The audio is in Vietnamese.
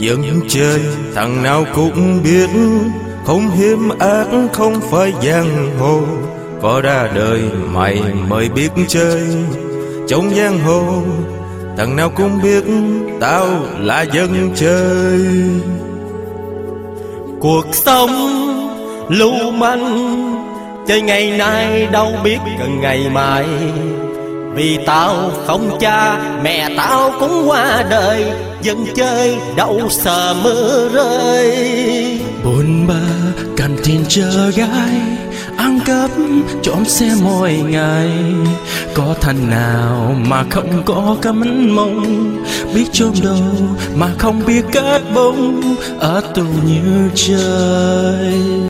Dân chơi thằng nào cũng biết, không hiếm ác không phải giang hồ. Có ra đời mày mới biết chơi trong giang hồ. Thằng nào cũng biết tao là dân chơi. Cuộc sống lưu manh, chơi ngày nay đâu biết cần ngày mai. Vì tao không cha, mẹ tao cũng qua đời, dân chơi đâu sợ mưa rơi. Bồn ba cần tiền chờ gái, ăn cắp trộm xe mỗi ngày. Có thằng nào mà không có cắm mông, biết chôn đâu mà không biết cất bông, ở tù như trời.